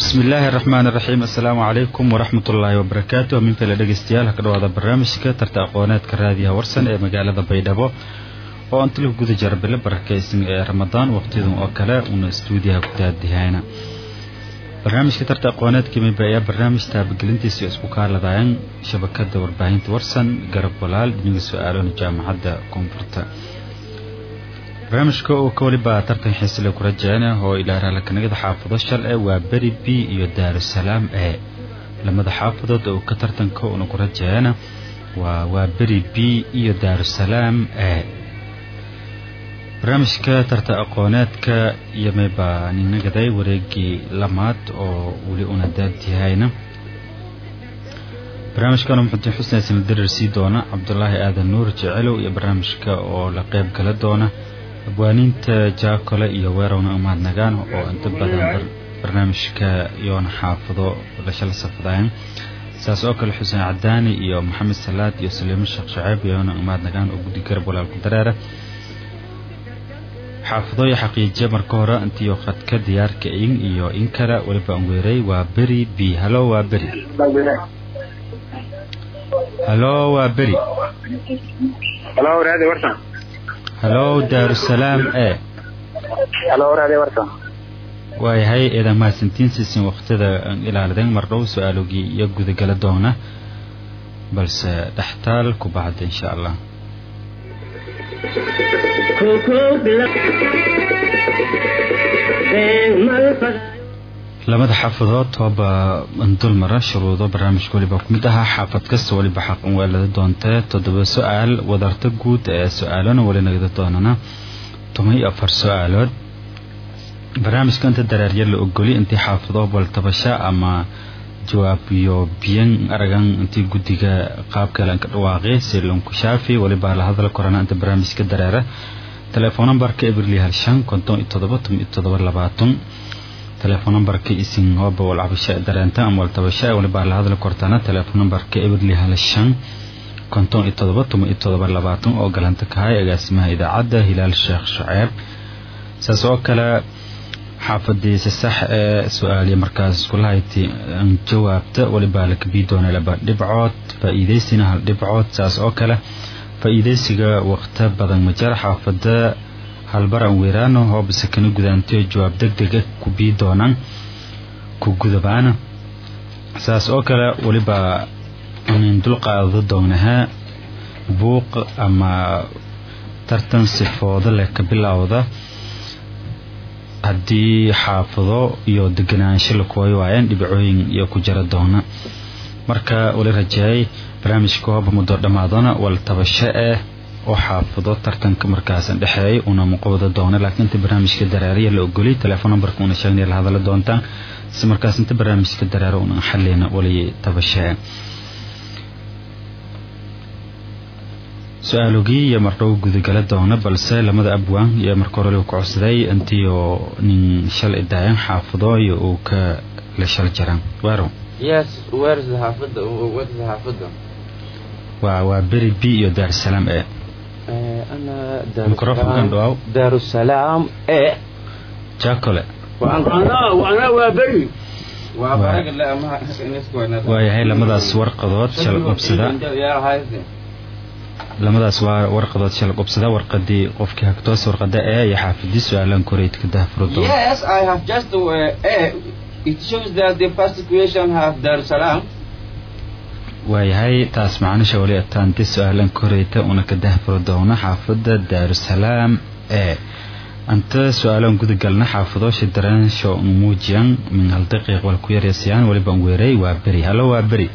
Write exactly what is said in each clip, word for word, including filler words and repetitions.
بسم الله الرحمن الرحيم. السلام عليكم ورحمة الله وبركاته. من فيلا دقستيال هكذا هذا برنامج كترت أقوانات كراديها ورسن مقالة بيدابو وأنت له جود جرب له بركيسن رمضان وقتهم أكلا ونستوديها كتادي هنا برنامج كترت أقوانات كم بيا برنامج تابع لنتيس يسبوك على ضعين شبكة دور باهين ورسن جرب ولال من سؤالون جامعة كونفرتا برنامجka oo kawaliba tartan xiiso leh ku rajaana oo ilaa la kanagada xaafado shal ee waa bari b iyo daarusalaam ee lamada xaafadood oo ka tartanka oo ku rajaana waa waa bari b iyo daarusalaam ee barnaamijka tartan aqooneedka iyo meeba ninagaday wareegi lamaad oo wali una daadiyayna barnaamijkan wuxuu xusnaa sanad darsi doona Cabdullaahi Aadan Nuur Jecelo iyo barnaamijka oo la qayb gala doona abwaaninta jaakole iyo weerowna umaad nagaan oo inta badan barnaamijka yoona xaafado la shal safdaan saas oo kale Xuseen Cadaani iyo Maxamed Salaad iyo Saleemo Sheekh Shaciib yoona umaad nagaan oo gudi garab walaal ku dareera xaafado iyo xaqiijiye marka hore intii khadka diyaarka in iyo in kala waliba aan weeray waa bari b halo waa bari halo waa bari halo raadi warsan halo daarusalaam ee halo raadi warsan way hay ida ma santiin siisin waqtida ilaaladayn mar dhow su'aaloogi iyo guud gala doona balse dhaxtaal ku baad insha Allah lamada xaafadood toba intul mara shuruudo barnaamijka waliba kumid aha xaafad kasta waliba xaq u weelada doonta toddoba su'aal wadarta guud ee su'aalana wali nagada doonana tumay afar su'aalood barnaamijka inta daraariye la ogoli intii xaafado bal tabasha ama jawaab iyo biyan aragan intii gudiga qaab kale ka dhawaaqay si loo ku shaafi waliba la hadal korana inta barnaamijka daraara telefoon numberka ibrili hal shan konton iyo toddoba iyo toddoba labaatan telefoon numberka isin hooba wal cabasha dareenta ama wal tabasha wali baa la hadal kortana telefoon numberka ibrili hal shan konton iyo toddoba iyo toddoba labaatan oo galanta ka hay agaasimaha idaacada Hilaal Sheekh Shaciib saas oo kale xaafadiisa sax ee su'aal markaas kulahayti aan jawaabta wali baa la kabi doona laba dhibcood faa'iideysina hal dhibcood saas oo kale faa'iideysiga waqti badan ma jar xaafada halbaran weeraano oo bisakana gudaantay jawaab degdeg ah ku bii doonaan ku gudabaana saas oo kale waliba in dulqaado doonaha buuq ama tartan sifooda leh ka bilowda hadii xaafado iyo deganaansho la kooyo waayeen dhibcooyin iyo ku jira doona marka wali rajaay barnaamijka hooba muddo dhamaadana wal tabasho ah oo xaafado tartanka markaas dhaxeey una muqawada doona laakiin inta barnaamijka daraariye la ogolay telefoon numberka una sheegnay la hadal doonta si markaas inta barnaamijka daraaro una xalleena wali tabashaa su'aaloogi iyo mardow gudagala doona balse lamada abwaan iyo marka hore ku codsaday intii oo nin shal idaayan xaafado iyo uu ka la shal jaraan waro yes where is the xaafada what is the xaafada waa waa bari b iyo daarusalaam ee أنا دار دار السلام إيه جاكله وأنا وأنا وابري وابري لا ما نسكونا ويا هاي لما ذا صور قضاء شل قبسدا لما ذا صور ورقضات شل قبسدا ورقدي قفك هكتوس ورقدا إيه يحافظ سؤالا كوريت كده فرضو Yes I have just uh, eh, it shows that the first question have دار السلام وهي تاس معنا شوالي أتانتي سؤالا كوريتا ونكده فردونا حافظة دارسلام ايه أنت سؤالا قد قلنا حافظة شدران شو نموجيان من هالدقيق والكوير يسيان ولبان ويري وابري هلو وابري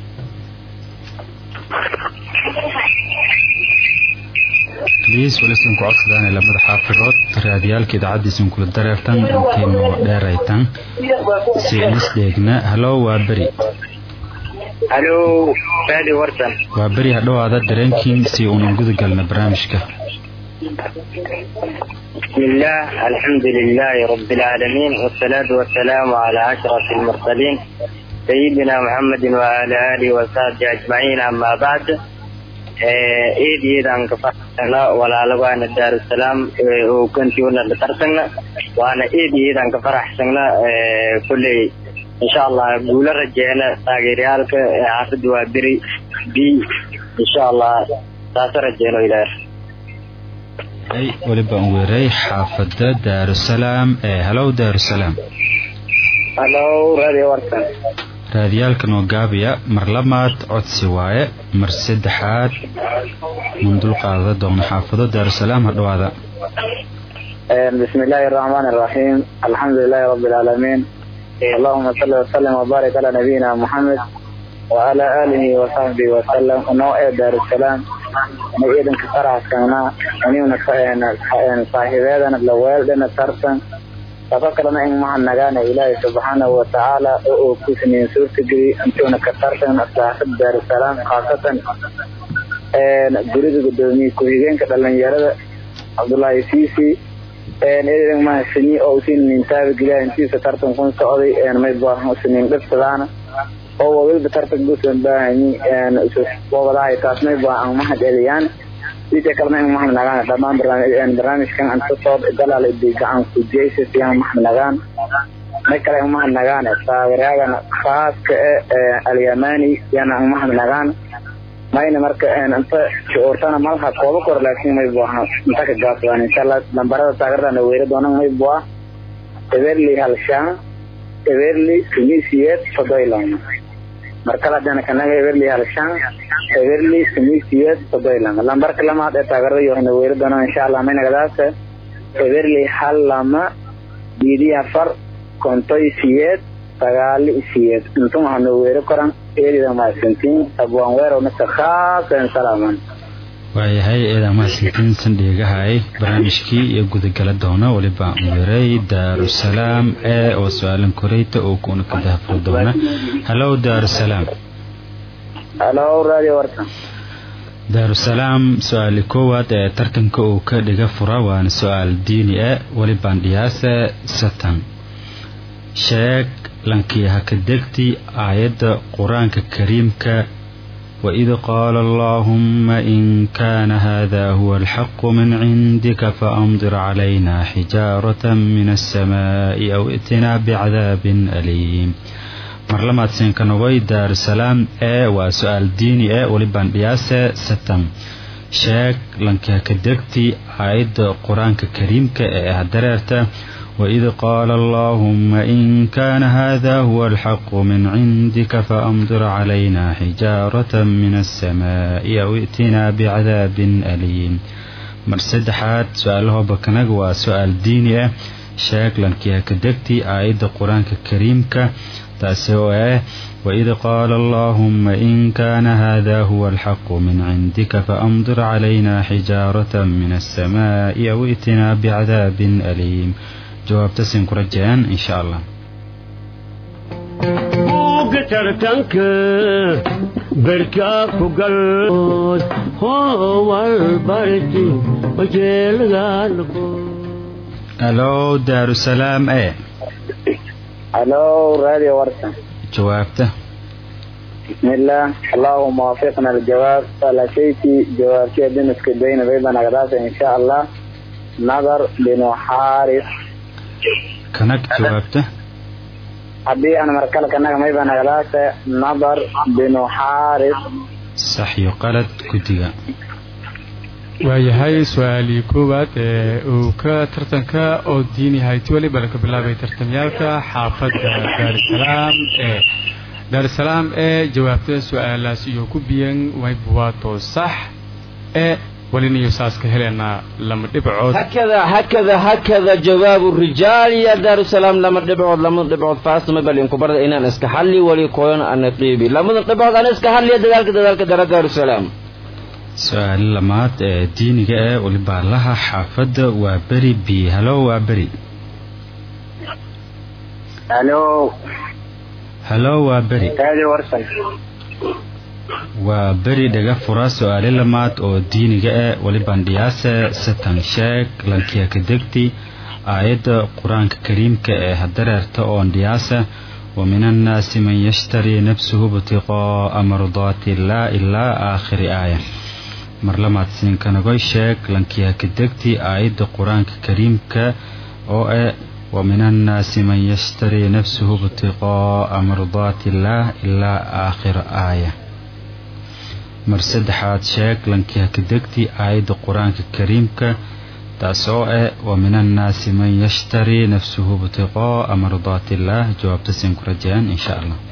بليس ولسن كعص دانا لما حافظات راديال كده عدي سن كل الدرارتان كينو داريتان سيئنس ديقنا هلو وابري halo raadi warsan waa bari hadhow aad dareenkiin si uu guud galna barnaamijka bismillah alhamdulillahi rabbil alamin wassalatu wassalamu ala ashrafil mursalin sayyidina muhammadin wa ala alihi wa sahbihi ajma'in amma ba'd ee eediyadan ka fadhana walaalabana daarusalaam oo kantiona la tartana waana eediyadan ka faraxsana ee kulay insha allah guula rajeena taageerayaalka xaafadda waa beri b insha allah taas rajeeno ilaahay ay waliba weeray xaafadda Daarusalaam ee hello Daarusalaam hello radio warsan raadiyaalka noo gaabiya mar lamaad codsi waaye mar saddexaad mundul qaada doon xaafadda Daarusalaam hadwaada بسم الله الرحمن الرحيم الحمد لله رب العالمين اللهم صل وسلم وبارك على نبينا محمد وعلى آله وصحبه وسلم ونوع دار السلام نبينا كثر عسكرنا ونيونا صاحبنا لوالدنا ترسن تفكرنا إن مع النجاة إلهي سبحانه وتعالى وكسني سورة جري أنتونا كثرتنا صاحب دار السلام خاصة جريد قدومي كوهيجين كدلن يرد عبد الله سيسي een eedan ma sini oo siin intaaba gilaa intiisa tartan kun socday een may baahan sinin dadkana oo waliba tartan guusan baahani een soo wadaay taasnay baahan ma hadeeliyaan sidoo kale ma ma nagaan dhamaan barnaamij barnaamijkan aan soo dalaalay deegaan ku jeesay ma nagaan ma kale ma nagaan taageerayana khaaska ee al-Yamani yana ma nagaan mayna marka aan anta joortana malaha koobo kor laakiin may baahan inta ka gaabsan insha Allah lambarada taageerada weerar doonaan may baa eberli halshaan eberli tunisiyad fadailan marka la dana kana eberli halshaan eberli tunisiyad fadailan lambarka lamaad ee taageerada yohna weerar doonaan insha Allah mayna gadaas eberli hal lama diidiya far kontoysiyad tagaali isiyad inta ma hano weerar koran eedida ma santiin abwaan weero mid khaas aan salaaman waayahay eeda ma santiin sandhigahay barnaamijkii iyo gudagala doona waliba weeray Daarusalaam ee oo su'aalan koreyta oo ku ka dahfur doona hello Daarusalaam hello radio warsan Daarusalaam su'aal koowaad ee tartanka oo ka dhiga fura waan su'aal diini ah waliba dhiyaasa satan sheeg لانكي هكدكتي آيات قرآن كريم وإذ قال اللهم إن كان هذا هو الحق من عندك فأمطر علينا حجارة من السماء أو ائتنا بعذاب أليم مرلمات سنكنوي دارسلام آه وسؤال ديني آه ولبان بياسة ستم شاك لانكي هكدكتي آيات قرآن كريم كهدررته وإذ قال اللهم إن كان هذا هو الحق من عندك فأمطر علينا حجارة من السماء أو ائتنا بعذاب أليم مرسد حاد سؤاله بكنق وسؤال ديني شاكلا كيها كدكتي آيات القرآن الكريم تاسوه وإذ قال اللهم إن كان هذا هو الحق من عندك فأمطر علينا حجارة من السماء أو ائتنا بعذاب أليم جواب تسين كرجان إن شاء الله ترتنك بركا فقل هو البرد وجيل غالبو ألو دارسلام ايه الو راديو ورسن جوابته بسم الله اللهم وفقنا للجواب فلا شيء جواب شيء بنسك بين بيضنا غداسة إن شاء الله نظر بن حارث كنك جوابته حبي أنا مركل كنك ما يبان غلاسة نظر بن حارث صح يقالت كتيغا waayahay su'aalii koowaad ee uu ka tartanka oo diini hayti wali balka bilaabay tartamyaalka xaafadda Daarusalaam ee Daarusalaam ee jawaabta su'aalaas iyo ku biyan way buwaato sax ee ولين يساسك هلنا لما دبعود هكذا هكذا هكذا جواب الرجال يا دار السلام لما دبعود لما دبعود فاس ما بلين كبر إن اسكحلي ولي كون أن قيبي لما دبعود أنا اسكحلي دلالك دلالك دار السلام سؤال لمات ديني جاء ولبع لها حافظ وبري بي هلو وبري هلو هلو وبري هذه ورسل وبري دغا فرا سؤال لمات او دينيغا ee waliban dhiyaasa satan sheeg lankiya kadegti aayada quraanka kariimka ee hadararta oo dhiyaasa ومن الناس من يشتري نفسه ابتغاء مرضات الله إلا آخر آية مرلمات سين كان غوي sheeg lankiya kadegti aayada quraanka kariimka oo ومن الناس من يشتري نفسه ابتغاء مرضات الله إلا آخر آية مرسد حاد شاك لنكي كدكتي آية القرآن الكريم تاسوء ومن الناس من يشتري نفسه ابتغاء مرضات الله جواب تسين كرجان إن شاء الله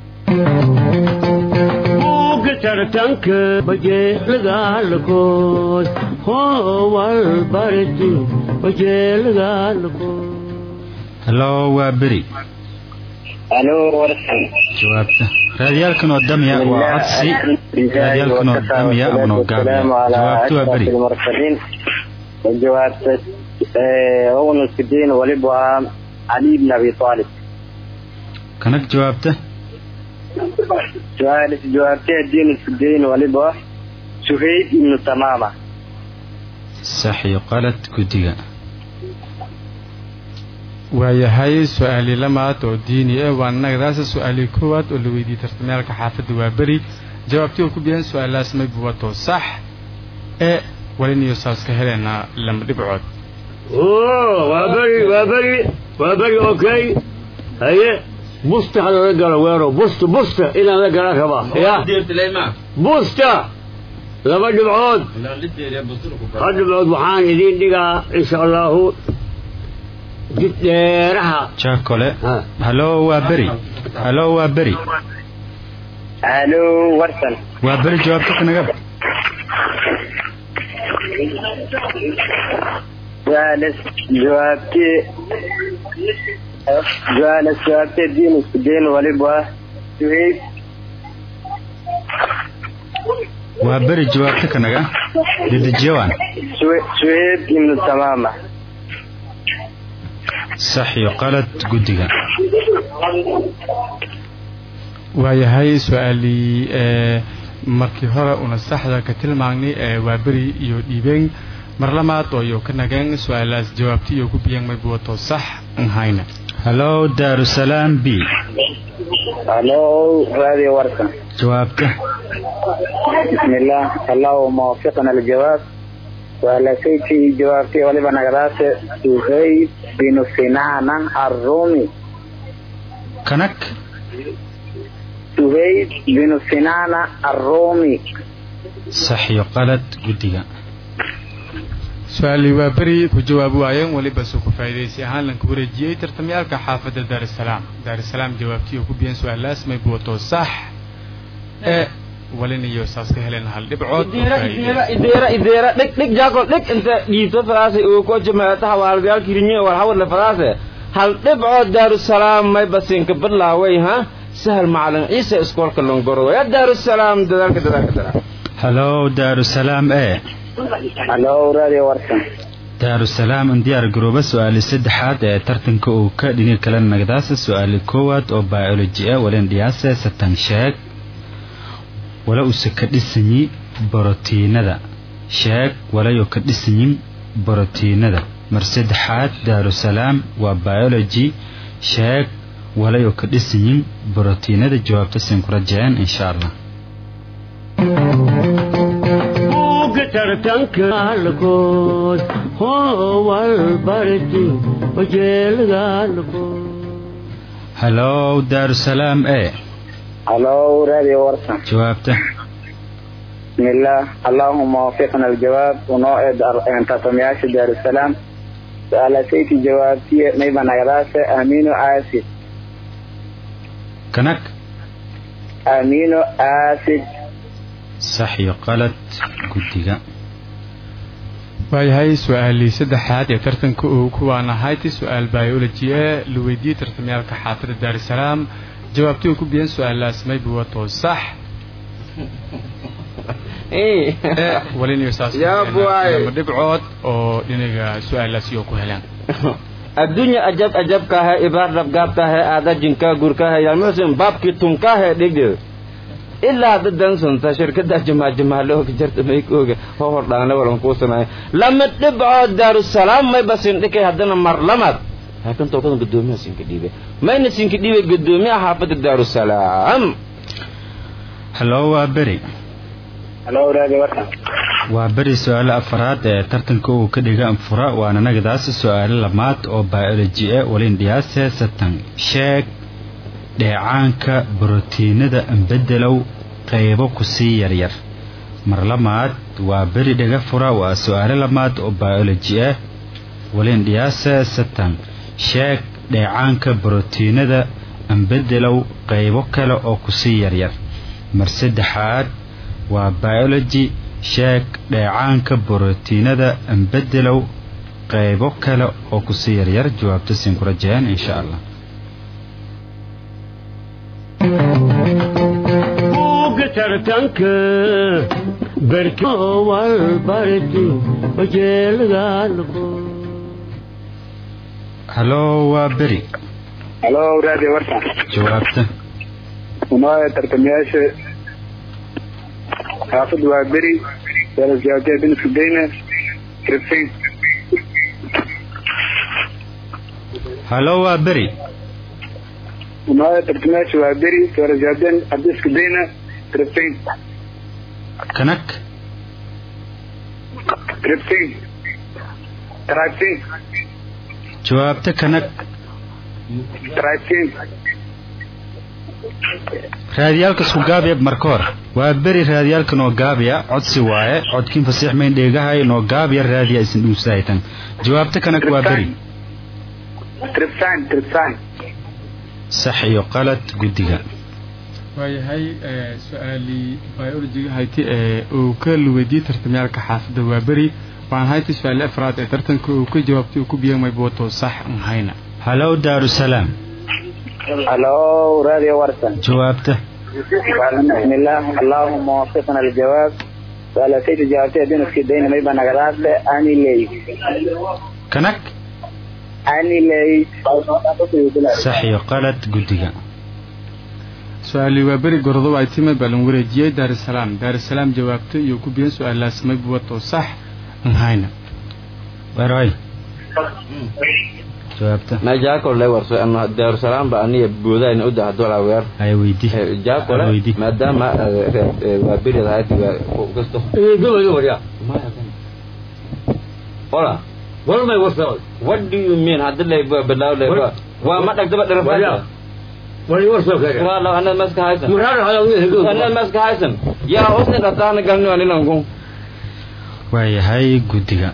ترتنك بجي لغالكوز هو البرد بجي لغالكوز هلو وابري الو ورسن جوابته راديالكن قدامي وعطسي راديالكن قدامي ابن قابل جوابته وابري المرسلين الجواب هو الدين ولبها علي بن ابي طالب كانك جوابته جواب جوابته الدين الدين ولبها شهيد بن تمامة صحيح قالت كدية waayahay su-aali lamaad oo diini ah waa nagadaas su-aali koowaad oo la weydiiyey tartamyaalka xaafadda waa beri jawaabtii uu ku bixin su-aalaas may buwato sax ee waliniyo saas ka helena lama dhibcood oo waa beri waa beri waa beri okay haye busta hada la galo weero busta busta ila la galo raba ya busta laba dhibcood hada dhibcood waxaan idin dhigaa insha Allah جديرها شاكولة هلو وابري هلو وابري الو ورسن وابري جوابتك نقب جالس جوابتي جالس جوابتي دين الدين ولبوا شهيد وابري جوابتك نقب ضد الجوان شهيد من تمامة صحيح قالت قدها waayahay su-aalii ee markii hore una saxda ka tilmaanay ee waa beri iyo dhiibeen mar lamaad oo iyo ka nageen su-aalaas jawaabtii iyo ku biyeen may buwato sax aan hayna هلو دار السلام بي الو هذه ورقة جوابته بسم الله اللهم وفقنا للجواب وعلى سيتي جوابتي ولبا نغراس سهيب بن سنان الرومي كنك سهيب بن سنان الرومي صحيح قالت قدها su-aalii waa beri ku jawaab waayeen waliba soo ku faa'iideysi ahaan lan ku wareejiyey tartamyaalka xaafadda daarusalaam daarusalaam jawaabtii ku biyeen su-aalaas may buwato sax ee walinayo saas ka heleen hal dhibcood ideera ideera ideera dhig dhig jaako dhig inta dhiibto faraasi oo ku jamaata hawaalyaal kirinyo war hawal la faraase hal dhibcood daarusalaam may basin ka bilaaway ha sahal macalin ciise iskoolka longoro ya daarusalaam dadaalka dadaalka dadaalka هلو دار السلام ايه الو راديو ورسن دار السلام انديار جروبه سؤال سدحات ee tartanka uu ka dhigay kala nagdaas su'aal koowaad oo biology ah waleen dhiyaasa satan sheeg wala uu ka dhisnay borotiinada sheeg wala uu ka dhisnay borotiinada mar saddexaad daarusalaam waa biology sheeg wala uu ka dhisnay borotiinada jawaabta sin ku rajeen insha Allah ترتنك الكوز هو البرد وجيل الكوز هلو دار السلام ايه الو راديو ورسن جوابته بسم الله اللهم وفقنا الجواب ونوعد انت تمياش دار السلام على سيتي جوابتي نيبا نغراسة امينو اسيد كنك امينو اسيد صحيح قالت قدها waayahay su-aalii saddexaad ee tartanka uu kuwaan ahayti su-aal biology ee la weydiiyey tartamyaalka xaafadda daarusalaam jawaabtii uu ku biyeen su-aalaas may buwato sax walinayo saas lama dhibcood oo dhinaga su-aalaas iyo ku helaan adduunya ajab ajabka ah ibaar rabgaabka ah aada jinka gurka ah yaalmusin baabki tunka ah dhigdeed ilaa dadan sunta shirkada jamaa jamaa loo jirta may kooga hor dhaana walan ku sanay lama dhibcood daarusalaam may basin dhikay hadana mar lamad laakiin toobada gudoomiyaha sinka dhiibay mayna sinka dhiibay gudoomiyaha xaafadda daarusalaam هلو وابري الو راديو ورسن waa bari su'aal afraad ee tartanka uu ka dhiga anfura waana nagadaas su'aal lamaad oo biology ah walin dhiyaase satan sheeg dheecaanka borotiinada ambedelow qaybo ku sii yar yar mar lamaad waa bari dhiga fura waa su'aal lamaad oo biology ah walin dhiyaase satan sheeg dheecaanka borotiinada ambedelow qaybo kale oo ku sii yar yar mar saddexaad waa biology sheeg dheecaanka borotiinada ambedelow qaybo kale oo ku sii yar yar jawaabta siin ku rajayaan insha Allah tartanka barko wal barti wajeelgalbo halo waa beri halo radio warta jawaabta uma tartamayaasha xaafid waa beri daras jawaabtay bin fidayna krifin halo waa beri uma tartamayaasha waa beri daras jawaabtay abdis fidayna krifin kanak krifin krifin jawaabta kanak krifin raadiyaalka isku gaabiya marka hore waa beri raadiyaalka noo gaabiya codsi waaye codkiin fasiix mayn dheegahay noo gaabiya raadiya isin dhuusaytan jawaabta kanak waa beri tripsan tripsan sax iyo qalad gudiga waayahay su'aali biology hayti ee uu ka luweydiiyay tartamyaalka xaafadda waa beri waan hayti su'aal afraad ee tartanka uu ka jawaabtay uu ku biyay boto sax aan hayna halo daarusalaam halo radio warsan jawaabta bismillah allahumma waffiqna aljawab wala sayd jawaabtay adina skidayna may banagadaad ani leey kanak ani leey sax iyo qalad gudiga su'aali waa beri gordo ay timay balan wareejiyay daarusalaam daarusalaam jawaabtay iyo ku biyay su'aalaas may boto sax aan hayna waray jawaabta ما جاكو لا ورسو أن دار السلام بأني بودا إن أودع دولار وير هاي ويدي جاكو لا ما دام وبيري هاي قصته إيه دول دول يا ولا ولا ما يوصل what do you mean هذا اللي بلاو اللي وما تكتب الرفاق ولا يوصل كذا والله أنا ماسك هايسن مرار هذا أنا ماسك هايسن يا حسن رتانا قالني أنا نقول waayahay gudiga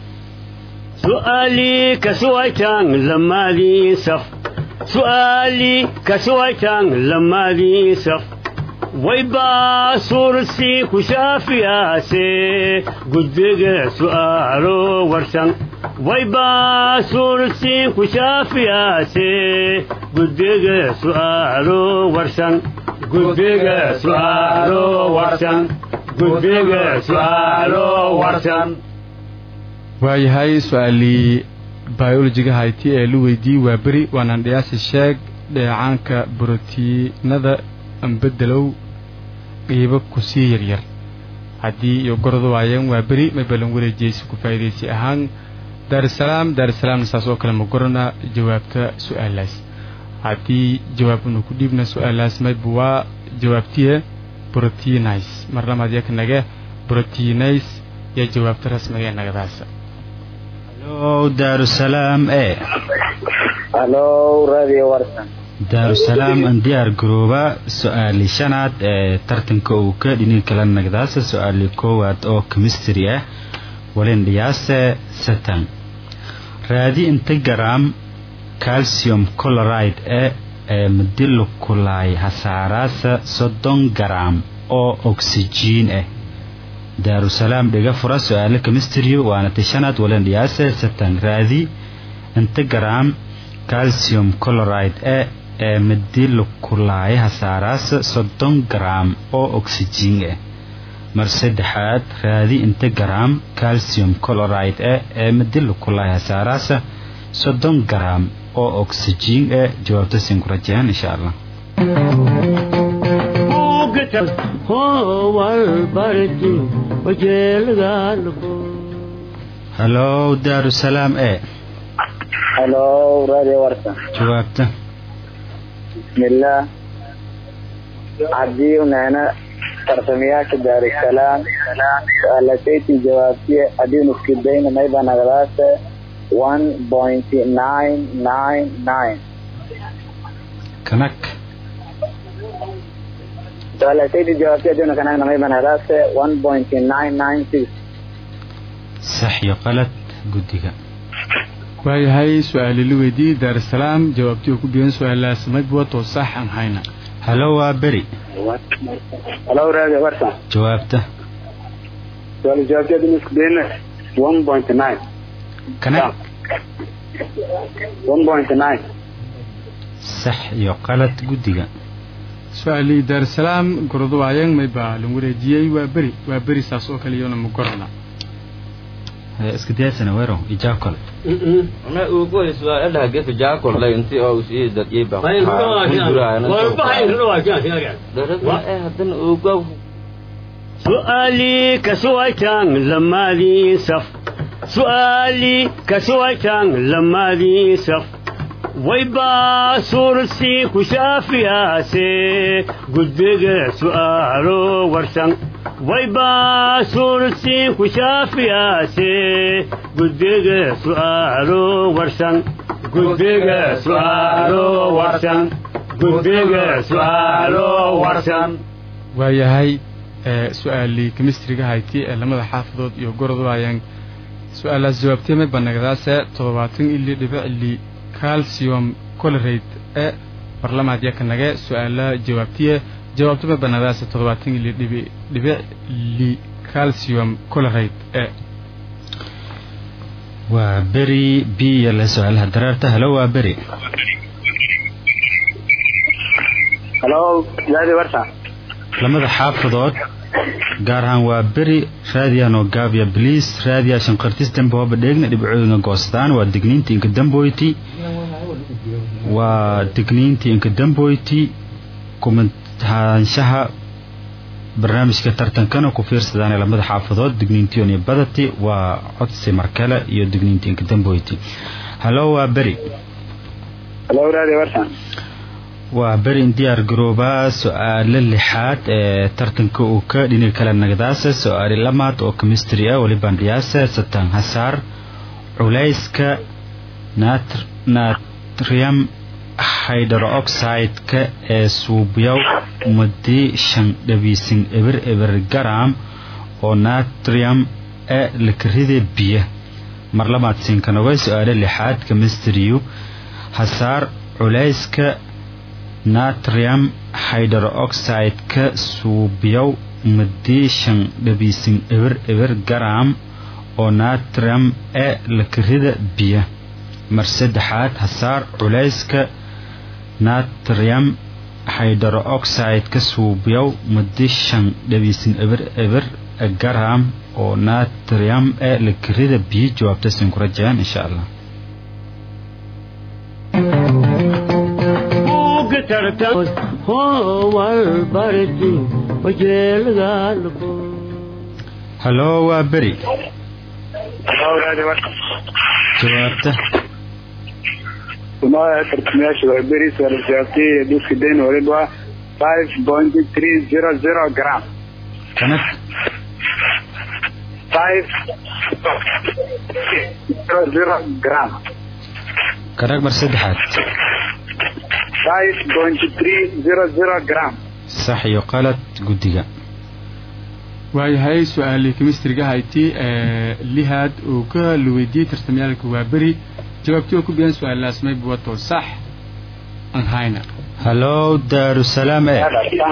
سؤالي كسويتان لما لي صف سؤالي كسويتان لما لي صف ويبا سورسي كشافياسي قدق سؤالو ورسن ويبا سورسي كشافياسي قدق سؤالو ورسن قدق سؤالو ورسن قدق سؤالو ورسن waayahay su'aali biology hayti ee lu weydiiyay waa beri waanaan dhiyaasi sheeg dheecaanka borotiinada ambedelow qaybo ku sii yar yar haddii iyo gordo waayeen waa beri ma balan wareejiyay ku faa'iideysi ahaan daarusalaam daarusalaam saas oo kale ma gorana jawaabta su'aalaas haddii jawaabnu ku dhibna su'aalaas ma buwa jawaabtiye proteinase marnamaad yaknaga proteinase ya jawaabta rasmiga ee nagadaas halo daarusalaam ee halo radio warsan daarusalaam aan diyaar garooba su'aali shanaad ee tartanka uu ka dhinin kala nagadaas su'aali koowaad oo chemistry ah walin dhiyaase satan raadi inta gram calcium chloride ee ee madilo kulay hasaaraasa soddon gram oo oxygen ah daarusalaam dhiga fura su'aalo chemistry waana tishanaad walan dhiyaase satan raadi inta gram calcium chloride ee ee madilo kulay hasaaraasa soddon gram oo oxygen ah mar saddexaad raadi inta gram calcium chloride ee ee madilo kulay hasaaraasa soddon gram oo oxygen ah jawaabta siin ku rajayaan insha Allah halo daarusalaam ee halo radio warsan jawaabta bismillah عدي ونانا ترسمياك دار السلام سألتيتي جوابتي أدين اسكدين ميبا نغلاسة one point nine nine nine كنك سألتيتي جوابتي أدين كنك ميبا نغلاسة one point nine nine six صح يا قلت قدك waayahay su-aali la weydiiyey daarusalaam jawaabtii uu ku biyan su-aalahaas maybwato sax aan hayna halo waa beri halo raadi warta jawaabta su'aal jawaabteedu isku dayna one point nine kana one point nine sax iyo qalad guddiga su-aalii daarusalaam gordo waayeen maybaa lagu wareejiyey waa beri waa beri saas oo kale iyona ma gorana iska diyaasana weero ijaakol ana uu ku su'aal la geeyo jaakol la intii oo si dad yeeba سؤالي كسويتان لما لي صف سؤالي كسويتان لما لي صف ويبا سورسي كشافي آسي قدق سؤالو ورسن ويبا سورسي كشافي آسي قدق سؤالو ورسن قدق سؤالو ورسن قدق سؤالو ورسن waayahay su-aalii kemistriga hayti ee lamada xaafadood iyo gorod waayaan su-aalaas jawaabtay may banagdaase toddobaatan ili dhibic li calcium chloride ee barlamaad yakanage su-aala jawaabtiye jawaabta may banagdaase toddobaatan ili dhibi dhibic li calcium chloride ee waa beri b la su-aalaha dareerta halo waa beri halo laadi warta lamada xaafadood gaar ahaan waa beri raadiyan oo gaabiya bliis raadiya shanqartis dambe hooba dheegna dhibcooyinka goostaan waa digniintii inka damboyti waa digniintii inka damboyti kumentaanshaha barnaamijka tartankana ku fiirsadaan lamada xaafadood digniintiyon iyo badati waa codsi markale iyo digniintii inka damboyti halo waa beri halo raadiya warta waa berin diyaar garoobaa su-aalo lixaad ee tartanka uu ka dhini kala nagdaasa su-aali lamaad oo chemistry ah waliban dhiyaasa satan hasaar culayska natrium hydroxide-ka ee suubyow mudii shan dhabiisin eber eber garam oo natrium ee lakarida biya mar lamaad siinkanogay su-aalo lixaad chemistry hasaar culayska natrium hydroxide-ka suubyow mudii shan dhabiisin eber eber garam oo natrium ee lakarida biya mar saddexaad hasaar culayska natrium hydroxide-ka suubyow mudii shan dhabiisin eber eber garam oo natrium ee lakarida biya jawaabta siin ku rajayaan insha allah halo waa beri jawaabta Kumaya tartamayaasha waa beri su-aal jawaabtay duska dayn waliba five point three zero zero gram kanad five zero zero gram kanag mar saddexaad five point three zero zero gram sax iyo qalad guddiga waayahay su-aalii kemistriga hayti ee lihaad uu ka la weydiiyey tartamyaalka waa beri jawaabtii oo ku biyan su-aalahaas may buwato sax aan hayna halo daarusalaam ee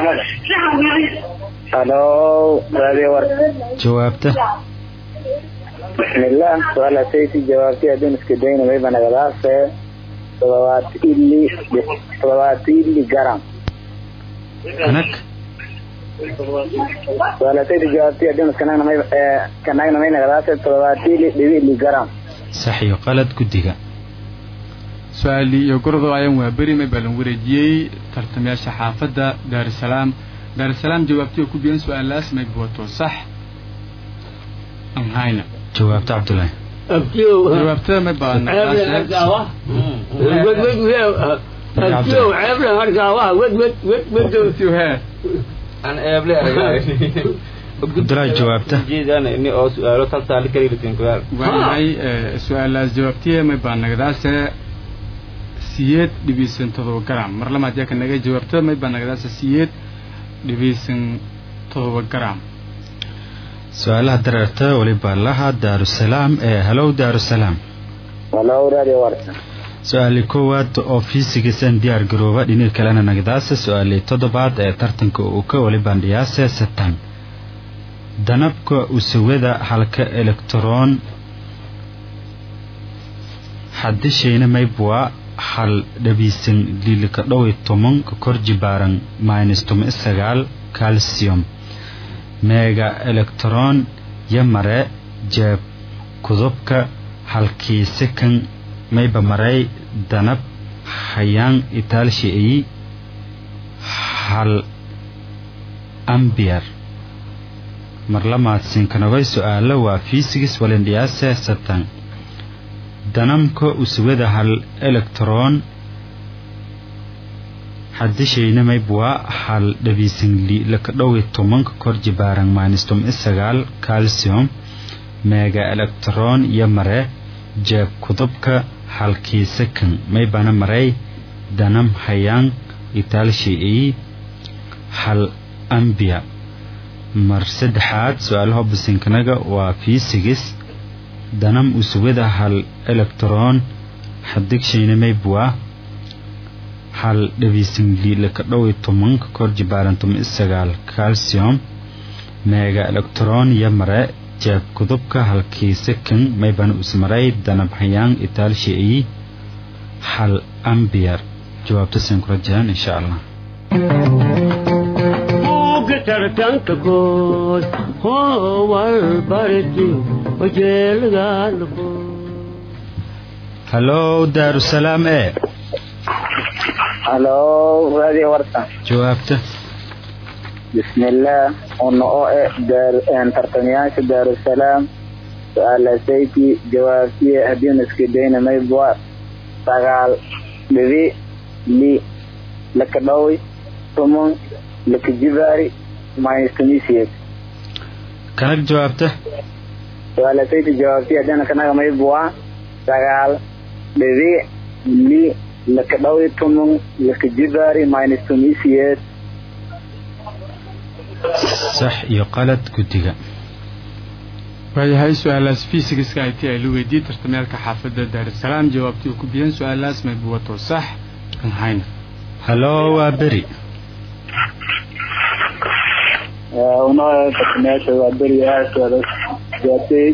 halo raadiyo war jawaabta bismillah su-aal hasayti jawaabtay adduun iska dayna mayba nagadaase todobaad ili todobaad ili garam kanag su-aalatayda jawaabtay adduun iskanagna may kanagna may nagadaase todobaad ili dhibi ili garam sax iyo qalad guddiga su-aalii iyo gordo ayaan waa beri may baa lagu wareejiyey tartamayaasha xaafadda daarusalaam daarusalaam jawaabtii oo ku biyan su-aalahaas may buwato sax aan hayna jawaabta cabdullaahi jawaabtada may baa أنا قبل دراي جوابته جيدا إني أو سؤال تلتالي كريلتين كوال وهي سؤال لاز جوابتيه ما يبان نقداسه سيد دبيسن تضو جرام مر لما جاك نجا جوابته ما يبان نقداسه سيد دبيسن تضو جرام سؤال دررته وليبا لها دار السلام إيه هلو دار السلام هلو رادي ورثة سؤالي كواد أو فيسيكسن ديار جروبا دينير كلانا نقداسه سؤالي تضبط إيه ترتنك وكا وليبا دياسه ستان danabka usawada halka electron hadishayna maybwa hal dhabiisan dilka dhow toban ka kor jibaaran minus toban sagaal calcium mega electron yamare jeeb kudubka halkii second mayba maray danab hayaan italshi hal ampere marlamaad sinkanaway su'aalo waa physics walendiyaase satan danamka uswada hal electron hadishayna maybwa hal dhabiisan li laka dhow toban ka kor jibaaran minus toban sagaal calcium mega electron yamare jeeb kudubka halkii second maybana maray danam hayaan italshi hal ampere mar saddexaad su'aalaha bisinkanaga waa physics danam uswada hal electron hadigshayna maybwa hal dhabiisan li laka dhow toban ka kor jibaaran toban sagaal calcium mega electron yamare jeeb kudubka halkii second maybana usmaray danab hayaan italshi hal ampere jawaabta sin ku rajaan insha Allah tartanka kood howal barti wajeelgaalko hello daarusalaam ee hello radio warta jawaabta bismillah ono ee daar aan tartamiyaasha daarusalaam su'aalahayti jawaabtiye hadii iska deena may bua sagaal dhibi li laka dhawi toban laka jibaari minus twenty-six kanag jawaabta wala tayti jawaabti hadana kanaga may bua sagaal dhibi li laka dhawi toban laka jibaari minus twenty-six صح iyo qalad gudiga waayahay su'aalaas physics-ka ay tahay lu weydiin tartameelka xaafadda Dar es Salaam jawaabtii ku bixin su'aalaas ma buwato sax kan hayna hello waa beri una tartameelka waa beri aad jawaabtay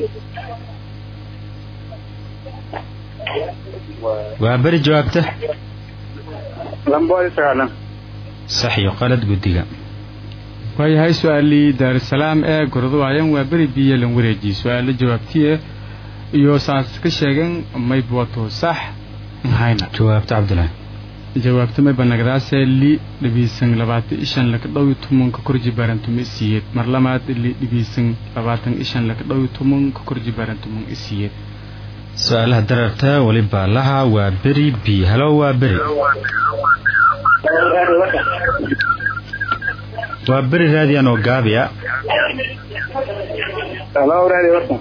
waa beri jawaabta lambo saalan صح iyo qalad gudiga waayahay su'aalii Dar es Salaam ee gordo ayaan waa bari biyo lan wareejiyay su'aalo jawaabtiye iyo saas ka sheegan may buwato sax hayna jawaabta Cabdullah jawaabta may banagdaase li dhibiisan labaatan iyo shan laka dhow toban ka kor jibaaran tumisiyad mar lamaad li dhibiisan labaatan iyo shan laka dhow toban ka kor jibaaran tumisiyad su'aalaha dararta waliba laha waa bari bi hello waa bari waa beri raadiyan oo gaabiya hello radio warta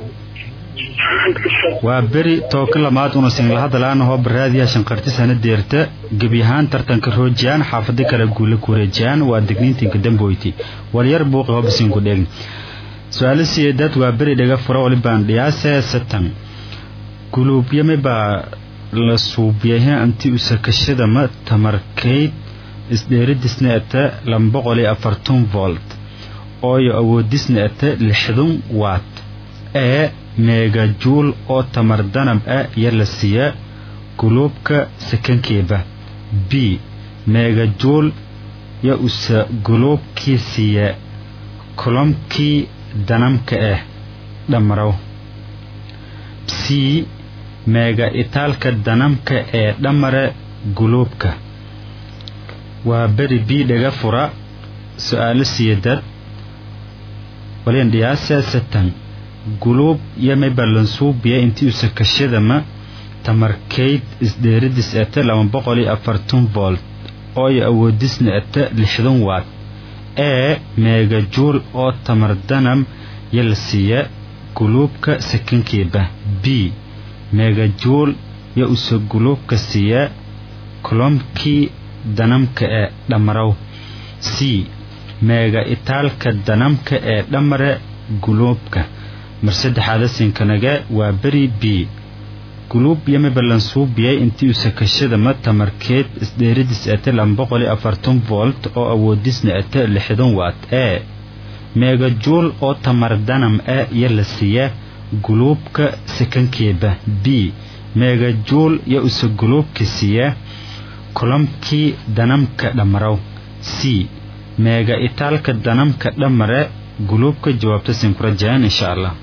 waa beri tooka lamaad una sin la hadlaan oo baraadiya shanqarti sana deerta gabi ahaan tartanka roojiyaan xaafada kala guula ku wareejiyaan waa digniintinka damboyti walyar buuq oo bisin ku dheegn su'aalo siyeedad waa beri dhaga furo walibaan dhiyaase satan guluub yame baa la suubiyahay anti usakashada ma tamarkeyd isdheeridisna ata laba boqol iyo afartan volt oo awoodisna ata lixdan watt ee megajoule oo tamar danab ah yala siya guluubka sekankeeba b megajoule ya usa guluubkii siya kolomkii danamka ah dhammarow c mega itaalka danamka ee dhammare guluubka waa beri bi dhaga fura su'aalo siyeedad waliin dhiyaasa satan guluub yame balansuubiya intii u sakashada ma tamarkeyd isdheeridis ata laba boqol iyo afartan volt oo awoodisna ata lixdan watt A megajoule oo tamar danam yalsiya guluubka sakankiiba B megajoule ya uso guluubka siya kulomkii danamka ee dhamaraw C mega itaalka danamka ee dhamare guluubka mar saddexaad sinkanaga waa bari B guluub yama balansuubiyay intii uu sakashada ma tamarkeed isdheeridis ata laba boqol iyo afartan volt oo awoodisna ata lixdan watt ee megajoule oo tamar danam ee yalsiya guluubka sakankiiba B megajoule ya uso guluubka siya kulomkii danamka dhamaraw C mega itaalka danamka dhamare guluubka jawaabta sin ku rajaan insha Allah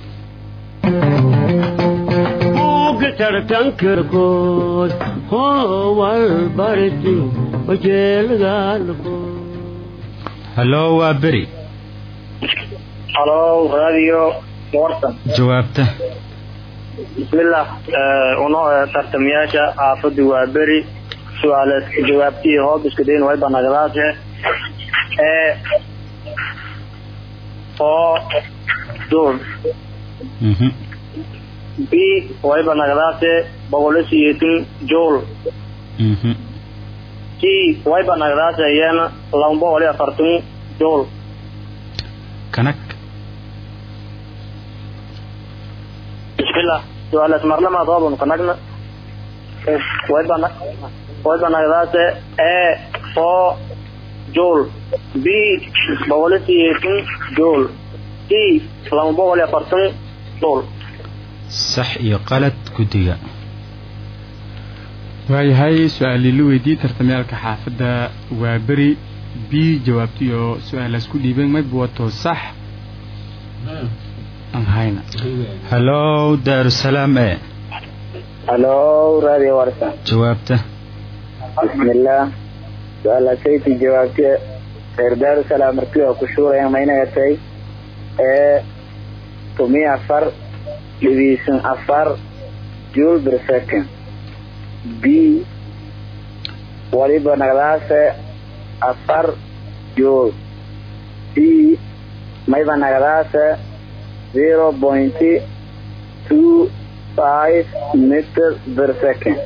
tartankarkood howal barti wajeelgaalko hallo waa beri hallo radio warsan jawaabta bismillah uno tartamiyaasha aafadu waa beri su'aalaad jawaabtii hoob isku dayn way banagdaashe ee oo dul mhm B way banagdaashe boqolkiiba joule mhm C way banagdaashe yana laba boqol iyo afartan joule kanak bismillah su'aalaad marlama doobon kanagna way banag way banagdaashe ee oo joule B boqolkiiba joule C laba boqol iyo afartan joule sax iyo qalad gudiga waayahay su-aalii la weydiiyey tartamyaalka xaafadda waa beri B jawaabtiyo su-aalaas ku dhiibeen mayb wato sax aan hayna hallo daarusalaam ee hallo radio warsan jawaabta bismillah su'aalaasaytii jawaabtiya reer daarusalaam markii oo ku shuurayaan maynayatay ee tumiya afar division afar joule per second B waliba nagadaase afar joule C mayba nagadaase zero point two five meter per second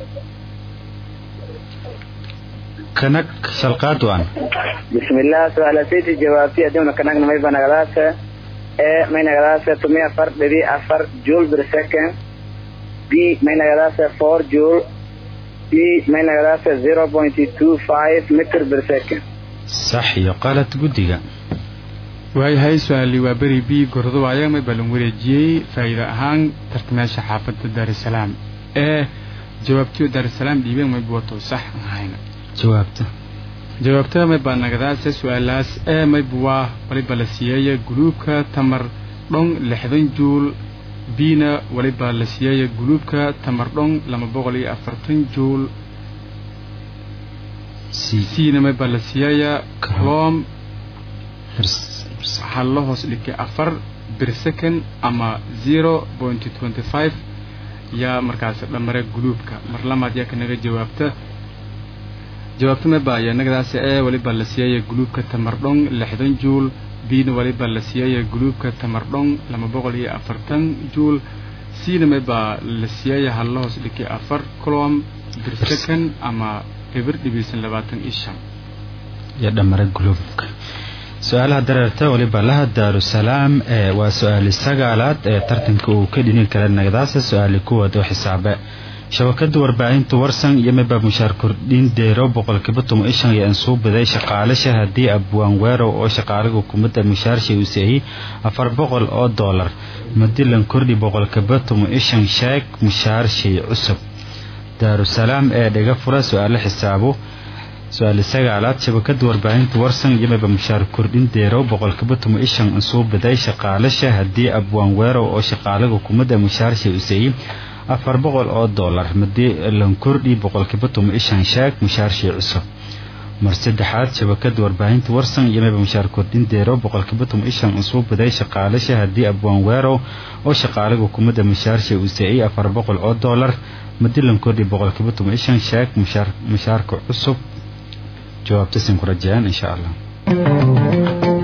kanak shalqaad waan bismillah su'aalaasaytii jawaabtii adduuna kanagna mayba nagadaase ee may nagadaase tumiya afar dhibi afar joule per second B may nagadaase four joule C may nagadaase zero point two five meter per second sax iyo qalad gudiga waayahay su-aalii waa beri B gordo waayaa may balan wareejiyey faa'iido ahaan tartamayaasha xaafadda daarusalaam ee jawaabtiyo daarusalaam dhiibeen mayb wato sax aan hayna jawaabta jawaabta may baa nagadaase su-aalaas ee mayb waa waliba la siiyaya guluubka tamar dhon lixdan juul bina waliba la siiyaya guluubka tamar dhon laba boqol iyo afartan juul cna may baa la siiyaya clom waxaa la hoos dhigay afar bir second ama zero point twenty five yaa markaas dhamare guluubka mar lamaad yaa kanaga jawaabta jawaabta mayba ayaa nagadaas ee waliba la siiyay guluubka tamardhon lixdan juul bina waliba la siiyay guluubka tamardhon laba boqol iyo afartan juul cna mayba la siiyay hal hoos dhigay afar column per second ama eber division labaatan iyo shan ya dhamare guluubka su-aalaha dareerta waliba laha daarusalaam ee waa su-aali sagaalaad ee tartanka uu ka dhinin kara nagadaasa su-aali kuwaad oo xisaabe shabakada warbaahinta warsan iyo mayba mushaar kordhin deero boqolkiiba toban iyo shan iyo ansuu baday shaqaalasha haddii abwaan weerow oo shaqaalaga hukuumadda mushaarshay uu siiyey afar boqol oo doolar madilan kordhi boqolkiiba toban iyo shan sheeg mushaarshay cusub daarusalaam ee dhiga fura su-aalo xisaabo su-aali sagaalaad shabakada warbaahinta warsan iyo mayba mushaar kordhin deero boqolkiiba toban iyo shan ansuu baday shaqaalasha haddii abwaan weerow oo shaqaalaga hukuumadda mushaarshay uu siiyey afar boqol oo doolar madilan kordhi boqolkiiba toban iyo shan sheeg mushaarshay cusub mar saddexaad shabakada warbaahinta warsan iyo mayba mushaar kordhin deero boqolkiiba toban iyo shan ansuu baday shaqaalasha haddii abwaan weerow oo shaqaalaga hukuumadda mushaarshay uu siiyey afar boqol oo doolar madilan kordhi boqolkiiba toban iyo shan sheeg mushaarka cusub jawaabtasin ku rajayaan insha allah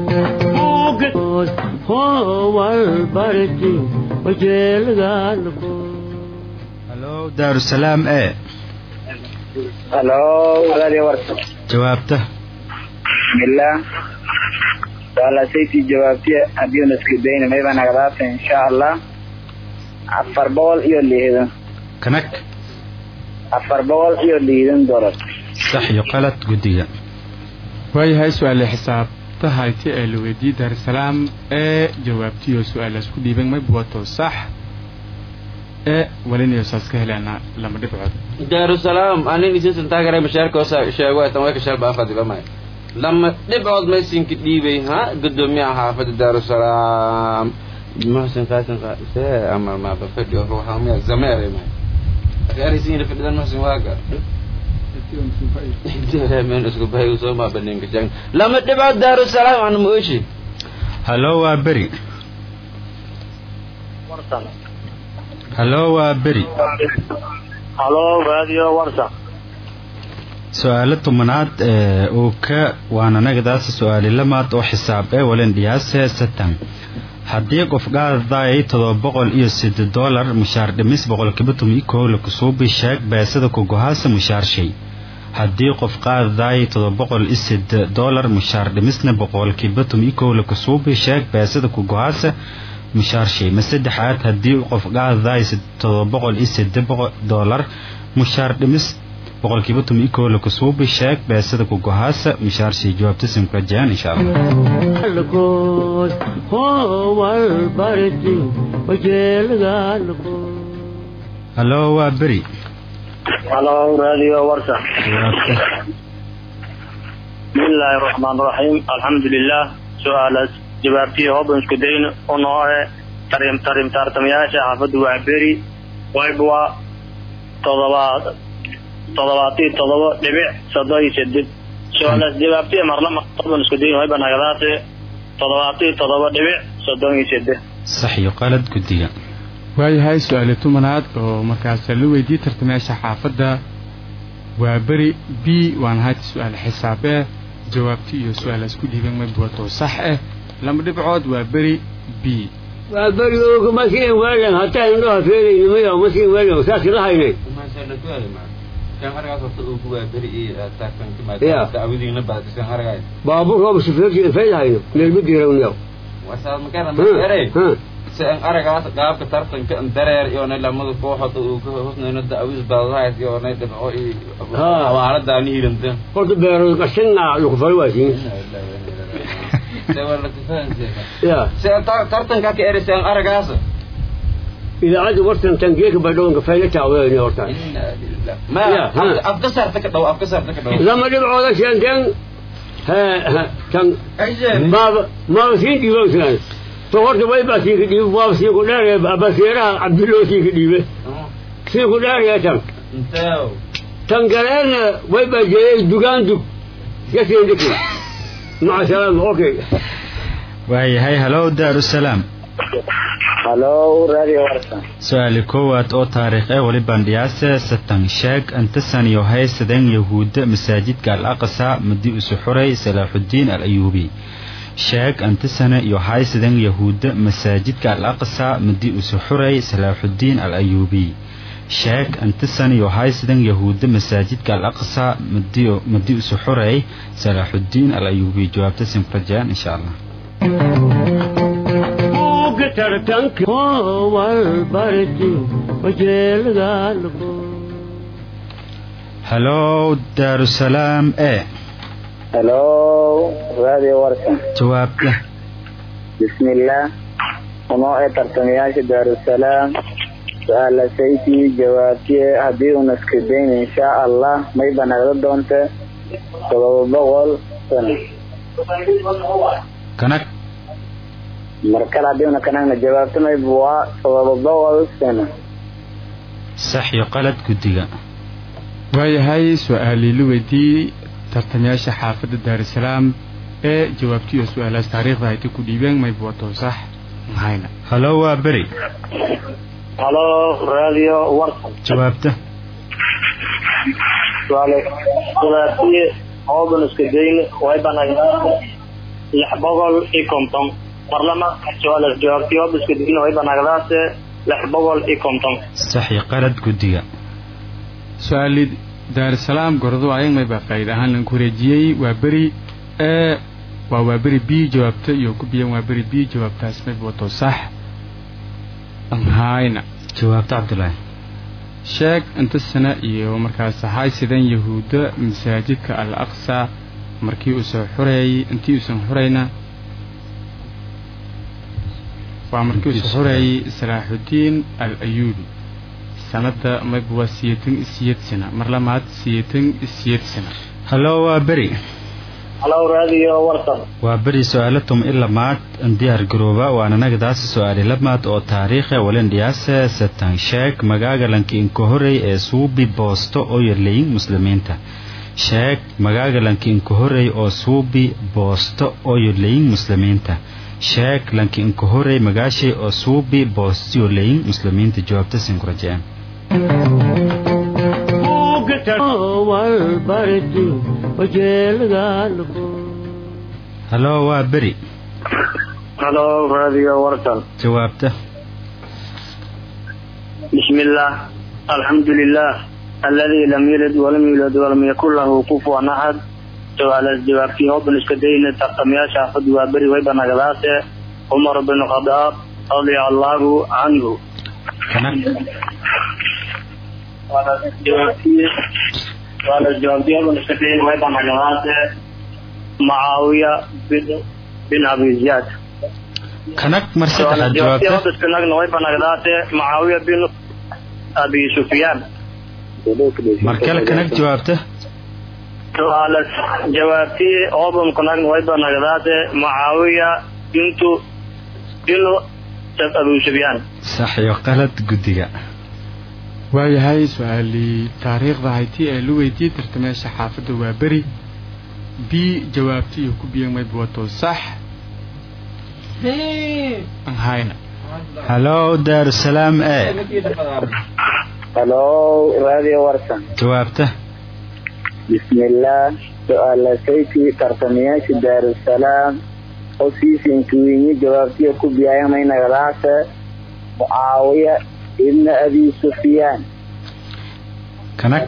هو البرد وجيل قلبه. هلو دار السلام ايه هلو راديو ورسة جوابته بسم الله وعلى سيتي جوابتي أبيو نسكبين ما يبقى نغلات إن شاء الله عفر بول إيو اللي هذا كنك عفر بول إيو اللي هذا دولار صح يقالت قدية waayahay su-aale xisaabta hayti ee la weydiiyey daarusalaam ee jawaabtiyo su-aalaas ku dhiiban may buwato sax ee walinayo saas ka helaana lama dhibcood daarusalaam anin isiisan taageeray mashaarka sheego tan way ka shalba afadiba may lama dhibcood may sinki dhiibay ha gudoomiyaha xaafadda daarusalaam muxsin qaasin qaase ama ma bafadiyo ruuxa ma zameere may gaarisiin fidan muxsin waaga من اسكو باي وسوما بنين كجان لما تبع دار السلام عن موشي هلو وابري هلو وابري هلو راديو ورسة سؤال تمنات اوكا وانا نقداس سؤال لما تو حساب ايه ولن دياس ستان haddii qof gaadaday todoba boqol iyo siddeed dollar mushaar dhimis boqolkiiba toban iyo kow la kusuubi sheeg beesada ku gohaasa mushaar shay haddii qof qaadaday todoba boqol iyo siddeed dollar mushaar dhimisna boqolkiiba toban iyo kow la kusuubi sheeg beesada ku gohaasa mushaar shay ma saddexaad haddii qof qaadaday todoba boqol iyo siddeed dollar mushaar dhimis boqolkiiba toban iyo kow la kusuubi sheeg beesada ku gohaasa mushaar shay jawaabta simka jaan insha Allah هو البرد وجيل قلبه. هلو وابري هلو راديو ورسة بسم الله الرحمن الرحيم الحمد لله سؤال جوابتي هو بنسكدين ونوع تريم تريم ترتمياشة حفظ وعبري ويبوا تضباط تضباطي تضباط لبيع صداي شدد سؤال جوابتي مرلما طبعا بنسكدين ويبا نغلاتي تضباطي تضباط لبيع صداي شدد صح يقالد قدية waayahay su-aale tumanaad oo markaas la weydiiyey tartamayaasha xaafadda waa beri b waan hayd su-aal xisaabee jawaabti iyo su-aalaas ku dhiiban may buwato sax ah lama dhibcood waa beri b waa beri oo maskiin weelan hataa indhaha feelayni mayo maskiin weelan saas la haynay كان هرجع صوت هو بري تاكن كما تعودين بعد كان هرجع بابو روب سفير في هاي ليه بدي يرونيو وصار مكان مري سان هرجع قاب كترتن كان درير يونا لما كوخه او حسن ندعويس بالرايت يونا دبعو ها وعرض داني يرنت قلت بيرو قشنا يخفر واسين سوى لك يا سان ترتن كاك ارسان هرجع إذا عاد ورثن تنجيك بدون كفاية تعوين يورثن. ما أفكسر تكتو أفكسر تكتو. لما يبغوا ذا شيء كان ها ها كان ما ما فين يوصل. فورت باي بس يجي واس يقول لا بسيرة عبد الله يجي يقول لا يا تام. انتو. تنقلنا باي بجي دكان دك يصير دك. مع السلامة أوكي. وهي هاي هلو دار السلام. هلو راديو ورسة سؤال كوات او تاريخ اي ولي باندياسة ستان شاك انتسان يوهي سدن يهود مساجد قال اقصى مدي اسحوري صلاح الدين الايوبي شاك انتسان يوهي سدن يهود مساجد قال اقصى مدي اسحوري صلاح الدين الايوبي شاك انتسان يوهي سدن يهود مساجد قال اقصى مدي مدي اسحوري صلاح الدين الايوبي جواب تسم فرجان ان شاء الله ترتنك هو البرد وجيل قلبه. هلو دار السلام ايه هلو راديو ورسة جواب له بسم الله ونوع ترتمياش دار السلام سؤال سيتي جوابتي هدي ونسكبين ان شاء الله ما يبقى نغرد دونت سبب بغل سنة كنك مركل عديونا كان جوابتنا يبوا صواب الضوء والسنة صح يقالد كدقاء waayahay su-aalii la weydiiyey tartamayaasha xaafadda daarusalaam ee jawaabtiyo su-aalaas taariikhda hayti ku dhiibeen may buwato sax mahayna halo waa beri halo radio warsan jawaabta su'aale su'aale oo ban iska deyn way banayna lix boqol iyo konton برلمان سؤال الجواب جواب بس كدينا ويبقى نقداس لحبول إيكمتم صحيح قالت قدية su-aali daarusalaam gordo ayag may baa faa'iida ahaan lan kureejiyey waa beri e waa waa beri b jawaabta iyo ku biyan waa beri b jawaabtaas may wato sax an hayna jawaabta cabdullaahi sheeg inta sana iyo markaas saxay sidan yahuuda masaajidka al aqsa markii uu soo xureeyay intii uu soo xureyna waa markii uu soo xureeyay salaaxudiin al ayubi sanada mayba siyeetan isiyed sana mar lamaad siyeetan isiyed sana hallo waa beri hallo raadiyo warsan waa beri su-aalatum ilamaad diyaar garooba waana nagadaasi su-aali lamaad oo taariikhe walendhiyaase satan sheeg magaaga lanki inka horey ee suubi boosto oo yarleyin muslimiinta sheeg magaaga lanki inka horey oo suubi boosto oo yarleyin muslimiinta sheeg lanki inka horey magaashay oo suubi boosto yarleyin muslimiinta jawaabta sin ku rajeen hallo waa beri hallo raadiyo warsan jawaabta بسم الله الحمد لله الذي لم يلد ولم يولد ولم يكن له كفوا أحد سؤال الجواب في هو بالنسبتين تقميا شاهد وبري ويبا نغلاسه عمر بن الخطاب رضي الله عنه وعلى الجواب في وعلى الجواب في هو بالنسبتين ويبا نغلاسه معاوية بن بن أبي زياد كنك مرسل على الجواب ده كنك ويبا نغلاسه معاوية بن أبي سفيان مركل كنك جوابته سؤال جوابتي أوبم كنك ويبا نغلاسه معاوية بنت بن أبي سفيان صحيح قالت قدية waayahay su-aalii taariikhda hayti ee lu weydiiyey tartameesha xaafadda waa beri b jawaabta iyo ku biyan mayba wato sax an hayna hallo daarusalaam e hallo raadiyo warsan jawaabta بسم الله سؤال سيتي ترتمياش دار السلام وفيسين كويني جوابتي كوبيا مين غلاسة معاوية ابن أبي سفيان كنك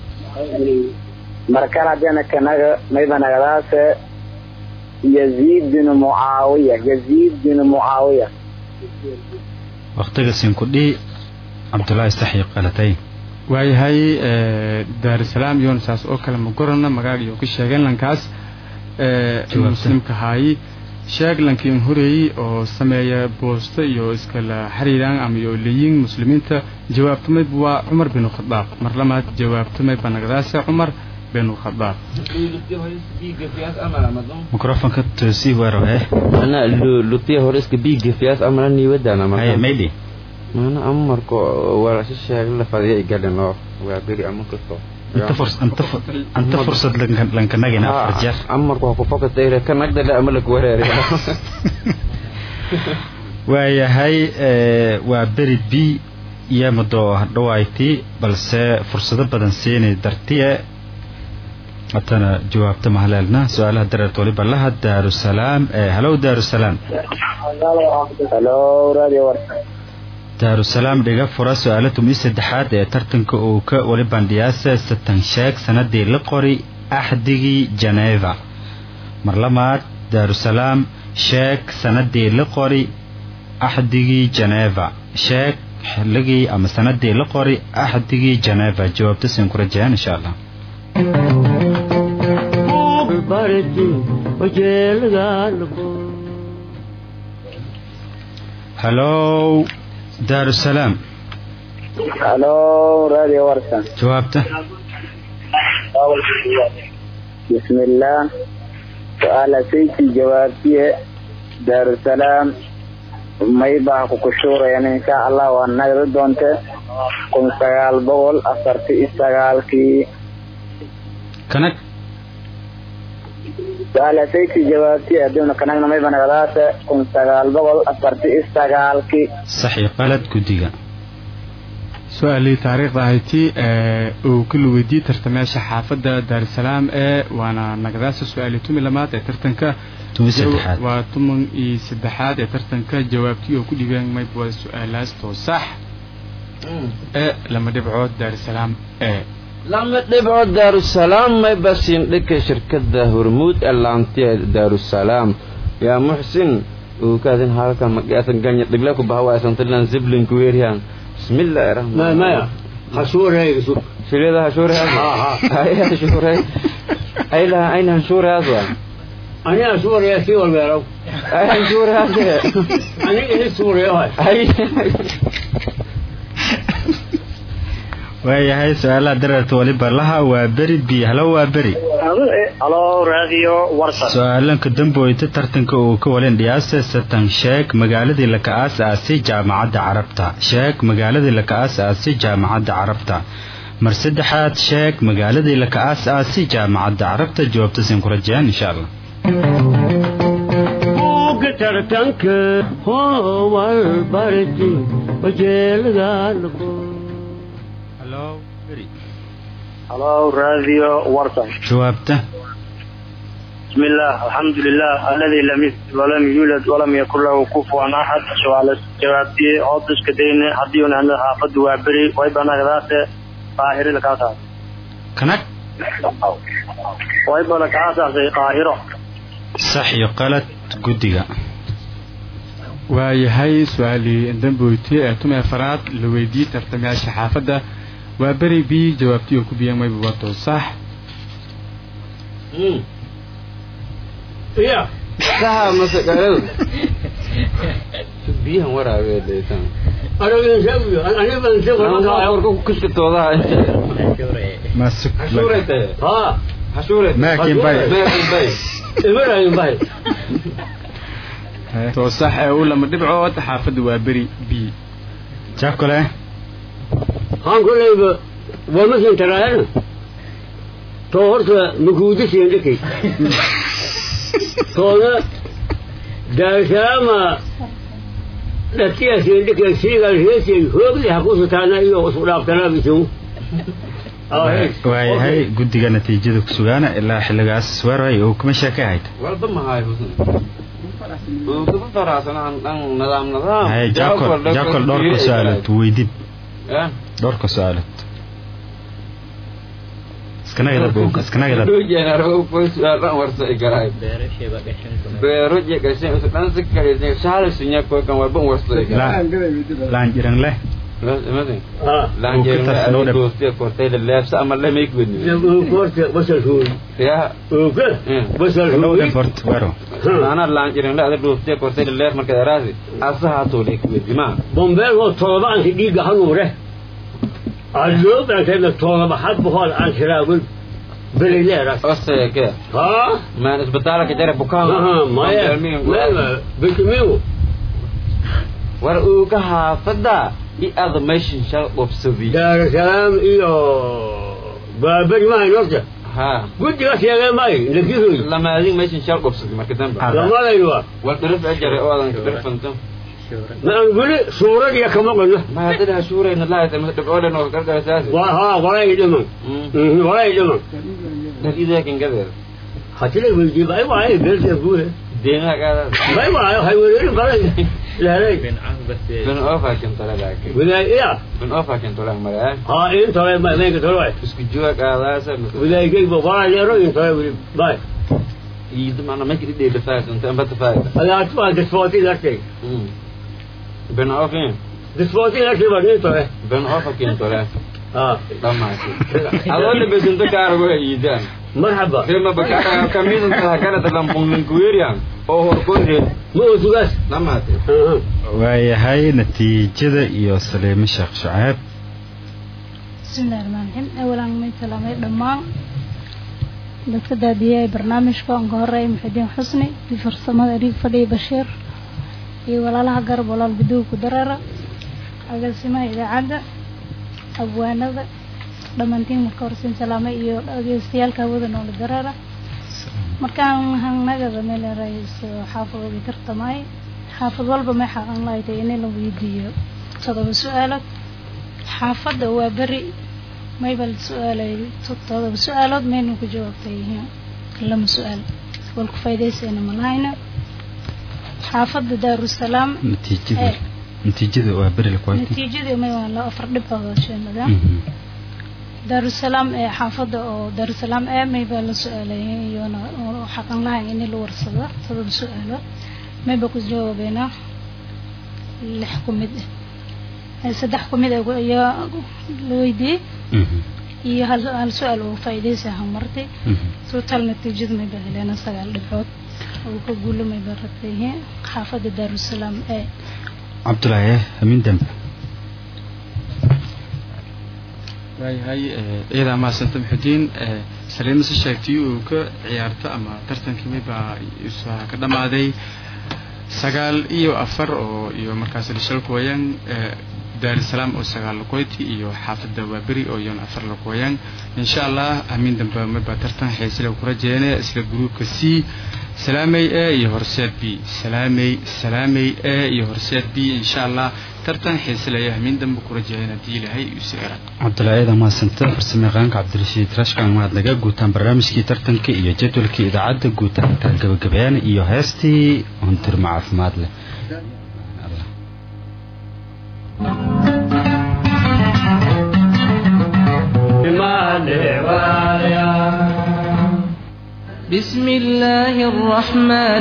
مركان عدنا كنك ميبا غلاسة يزيد بن معاوية يزيد بن معاوية وقتك سينكودي عبد الله استحي قالتين waayahay daarusalaam yoon saas oo kale ma gorana magaaga iyo ka sheegeen lankaas muslimka haayi sheeg lankiin horeeyey oo sameeya boosto iyo iskala xiriiraan ama iyo leeyin muslimiinta jawaabtamay waa cumar bin khadaab mar lamaad jawaabtamay banagdaasa cumar bin khadaab mikrofonka toosii weero eh ana lutiya hore iska biiga fiyaas amana niwadana ma ay maydi mana amarko wala sheeg la fadhiya galano waa beri amarko انت فرص انت ف... انت فرصه لان لان كنغنا فرجر amarko ku fakatay ka nagda la amalku wareer waayahay ee waa beri b iyo mado dhawayti balse fursado badan siinay dartiye atana jawaabta mahalalna su'aalaha dareerto waliba laha daarusalaam ee hello daarusalaam hello radio warsan daarusalaam dhiga fura su-aalatum i saddexaad ee tartanka uu ka wali bandhiyaasa satan sheeg sanadii la qori axdigii Geneva mar lamaad daarusalaam sheeg sanadii la qori axdigii Geneva sheeg xilligii ama sanadii la qori axdigii Geneva jawaabta siin ku rajaan insha Allah hello daarusalaam hello radio warsan jawaabta بسم الله سؤال سيتي جوابتي daarusalaam may baa ku kushuurayaan insha Allah waa nagada doonta kun sagaal boqol afartan iyo sagaalkii kanag سؤال سيتي جوابتي أدونا كنا ما يبان غلاسة كن سجال بقول أفرتي استجالكي صحيح قالت كدية su-aalii taariikhda ahayti ee uu ka luweydiiyey tartamayaasha xaafadda daarusalaam ee waana nagadaasa su-aalii tumi lamaad ee tartanka waa toban iyo saddexaad ee tartanka jawaabtii oo ku dhibeen mayb waa su-aalaas too sax ee lama dhibcood daarusalaam ee lama dhibcood daarusalaam may basin dhika shirkadda hormuud ee laantiya daarusalaam yaa muxsin uu kaadin halka magaasan ganya dhigla ku bahawaysan tilan ziblin ku weeriyaan bismillahir rahmaanir ما ما حشوري شيلها حشوري ها ها هاي حشوري اي لا اين حشوري هذا انا حشوري في والبيرو اي حشوري هذا انا ايه سوري هاي اي waayahay su-aalaha dararta waliba laha waa beri bi halo waa beri halo radio warsan su-aalanka damboyta tartanka uu ka walin dhiyaasa satan sheeg magaaladii laka aas-aasay jaamacadda carabta sheeg magaaladii laka aas-aasay jaamacadda carabta mar saddexaad sheeg magaaladii laka aas-aasay jaamacadda carabta jawaabtasin ku rajayaan insha allah tartanka howal barti wajeelgaan halo radio warsan jawaabta بسم الله الحمد لله الذي لم يلد ولم يولد ولم يكن له كفوا احد سؤال جوابتي عطش كدين حديون عن حافظ وابري ويبنا غداسه قاهره لكاسا كنك ويبنا كاسا زي قاهره صح يقلت قديغا waayahay su-aalii damboyti ee tumi afaraad la weydiiyey tartamayaasha xaafadda waa beri b jawaabtii oo ku biyeen mayba wato sax يا saha masaqalada biyahan waraabe deetan انا بنسوي انا بنسوي ana warku kuskatooda ما سك xashuurayte ها xashuurayte ما كين باي bay ابراهيم باي too sax ee uu lama dhibcood xaafadda waa beri b jaakole هان كله ومثل ترى انا توهرت مكودتي عندك تونا داشاما لكيس عندك سيغا هيسي هو اللي حقوس تانا iyo usulaaf talaabisu waayahay guddiga natiijada ku sugaana ilaa xilligaas weeray oo kuma sheekahayd walba ma hayo oo ku faraasana aan nidaam nidaam hay jaakol jaakol dhowr ka su'aalaad weydid eh dhowr ka su'aalaad iskanaga dabo iskanaga dabo doojana roo qoys aan warsa igaray beero je gashay inta tan sikare ne shaala sunya ko kan walba warsa igaray laan jiran leh مثلا اه لا نجيب دوستي كورتي اللبس اما لا ما يكون كورتي بشر شو يا اوكي بشر لو شو امبورت ويرو انا لا نجيب لا دوستي كورتي اللبس ما كده راسي اصها توليك بالجماعه بومبير هو طلبان في دقيقه هنوره الو بعد طلب حد بقول عن شراب بالليل اصلا كده ها ما اسبتالك جرى بكام ها ما يا لا بكميو ورؤوك حافظة i aad meeshan shal qabsaday دار السلام iyo baabay ma yorta ha gudiga sheegay may lakiisu lama adin meeshan shal qabsaday marka dambe lama leeyo wal daraf ajare oo adan darfanto ma anguli suurad ya kama qulna ma hadda shuurayna la ayta ma daboolen oo gargar asaasi wa ha walay dhiman walay dhiman dalida kan gadeer hatile wajib ay waay beelta guure deena gaada bay waay hay weerin balay لا لا بن اوفا كنت لا لكن ولا ايه بن اوفا كنت لا مرا ها انت ما ما كنت لا اسكو جوا قاداس ولا يجيب بقى له انت باي يد ما انا ما كنت دي بفاس انت ما تفايد انا اتفق دفوتي لك بن اوفا دفوتي لك بعدين تو بن اوفا كنت لا اه تمام اول بس انت كارو يدان مرحبا لما بقى كمين انت كانت لامبون كويريان oo horkoodii ma usugaas lamaate waayahay natiijada iyo Saleema Sheekh Shucaab bismillaahir rahmaanir rahiim awalan ma salaamay dhamaan dadka daadiyay barnaamijka aan ka horeeyay Muxudiin Xusni iyo farsamada Ariif Fadhi Bashiir iyo walaalaha garab walaal biduu ku dareera agaasimaha idaacada abwaanada dhamaantiin marka horsin salaamay iyo dhageystayaalka wada nool dareera markaan hanagada meel raayis xaafadooda tartamay xaafad walba ma xaqan lahayd inay la weydiiyo todoba su'aalo حافظة وبري ما يبل سؤال تطلب سؤالات منو كجوابتيه لما سؤال والكفايدة سنة ملاينا حافظة دار السلام نتيجة نتيجة وبري الكويت نتيجة ما يلا أفرد بقى شيء ماذا دار السلام حافظة أو دار السلام ما يبل سؤالين يونا حقا لا يعني الورصة تطلب سؤالات ما بكو جوابنا الحكومة saddex kumid ayaa loo weydiiyey iyo hal hal su'aal oo faa'iideysa martay total natiijada ma baahleena sagaal dhibcood oo ka guulamay baratay xaafada Daarusalaam ee Abdullaahi Amin Dambe way hay iyada ma santam xudin saliim si sheegtay oo ka ciyaarta ama tartankii ma baa isoo ka dhamaaday sagaal iyo afar oo iyo markaas la shal kooyaan دار السلام أو سجال كويتي إيو حافظ دوابري أو يون أفر لكويان إن شاء الله أمين دم مبترتان حيسلو كرجينا إسلا جروب كسي سلامي إيه يهرسات بي سلامي سلامي إيه يهرسات بي إن شاء الله ترتان حيسلا يا أمين دم كرجينا دي لهي يسيرا عبد الله إذا ما سنت فرسمي غانك عبد الرشيد رش كان ما لقى جوتان برنامج كي ترتان كي إيو جدول كي إذا عد جوتان ترجع جبيان إيو هستي أنتر مع فماد له بسم الله الرحمن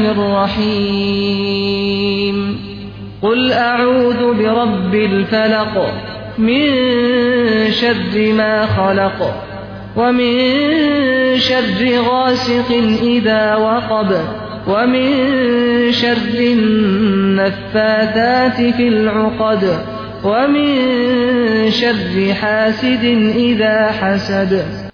الرحيم قل أعوذ برب الفلق من شر ما خلق ومن شر غاسق إذا وقب ومن شر النفاثات في العقد ومن شر حاسد إذا حسد